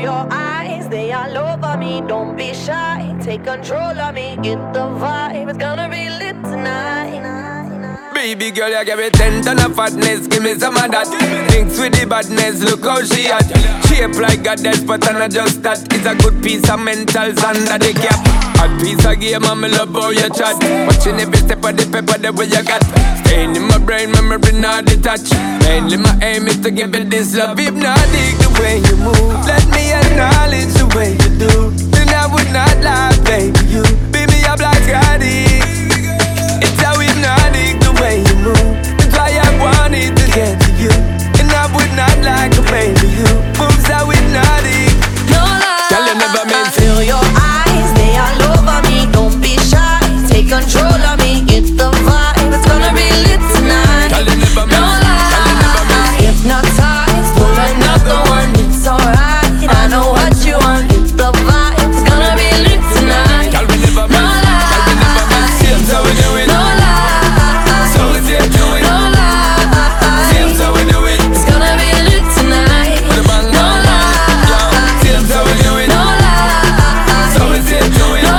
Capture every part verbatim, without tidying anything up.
your eyes, they all over me. Don't be shy, take control of me. Get the vibe, it's gonna be lit tonight. Baby girl, you give me ten ton of fatness, give me some of that. Thinks with the badness, look how she at. Shape like goddess, but I'm not just that. It's a good piece of mentals under the cap. A piece of game, and me love how you chat. Watching every step of the pepper, the way you got. Staying in my brain, memory not detached. Mainly my aim is to give you this love. Hypnotic the way you move, let me acknowledge the way you do. Then I would not lie, baby, you beat me up like Scotty. It's how hypnotic the way you move. That's why I wanted to get to you. And I would not like a baby, you moves how hypnotic. No lie, tell you never meant to. Feel your eyes, they all over me. Don't be shy, take control of me. Get the vibe, it's gonna be lit tonight. Tell you never meant. No lie, hypnotize, pull another one. It's alright, I know what you want. Get the vibe, it's gonna be lit tonight. Tell you never meant. No lie, tell you never meant. Seems how we do it. no lie, so we do it. no lie. Seems how we do it. It's gonna be lit tonight. With a bang, No bang, bang. lie, Seems how we do it. no lie. So we do it. No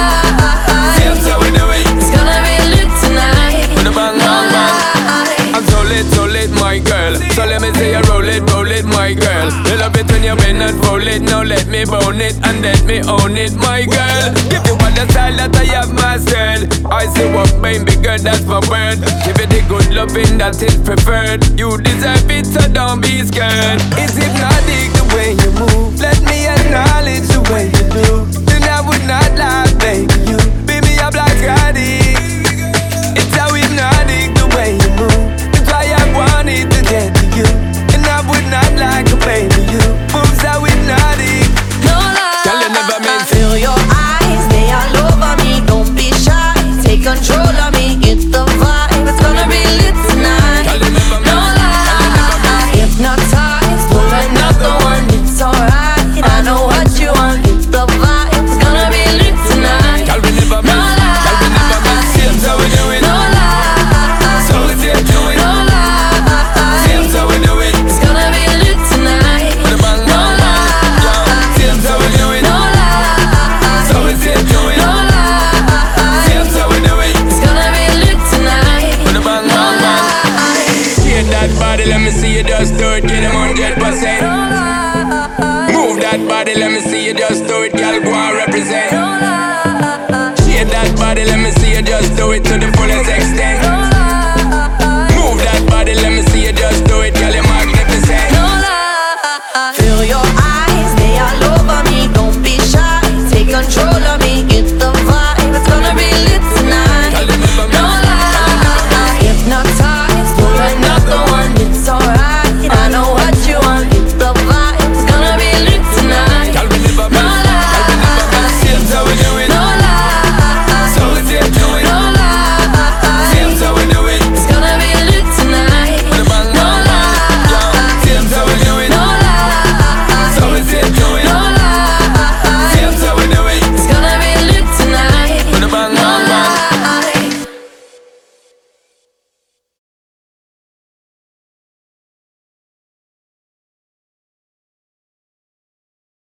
lie, Seems how we do it. it's gonna be lit tonight. With a bang, No bang, bang. lie. I'm so lit, so lit, my girl. So let me say you roll it, roll it, my girl. You love it when you bend and roll it. Now let me bone it and let me own it, my girl. Give you all the style that I have mastered. I say what, baby girl, that's my word. Give it the good loving that is preferred. You deserve it, so don't be scared. It's hypnotic the way you move. Let me acknowledge the way you do. Then I would not lie, baby. You beat me up like Scotty. It's how hypnotic the way you move. That's why I wanted to get to you. And I would not like a baby, you moves how hypnotic. No lie, Tell you never meant to. feel your eyes, they all over me. Don't be shy, take control of me. Get the vibe, it's gonna be lit tonight. Tell you never meant. No lie, hypnotize, pull another one. It's alright, I know what you want. Get the vibe, it's gonna be lit tonight. Tell me never No meant. Tell me never meant. lie, Seems how we do it. no lie, So we do it. no lie. Seems how we do it. It's gonna be lit tonight. With a bang, No bang, bang. lie, Seems how we do it. no lie. So we do it. No lie, Seems how we do it. it's gonna be lit tonight. With a bang, No bang, bang. lie, Shake that body, let me see you just do it. Get them one hundred percent. no lie, Move that body, let me see you just do it. Girl, go and represent. no lie, Shake that body, let me see you just do it to the fullest extent.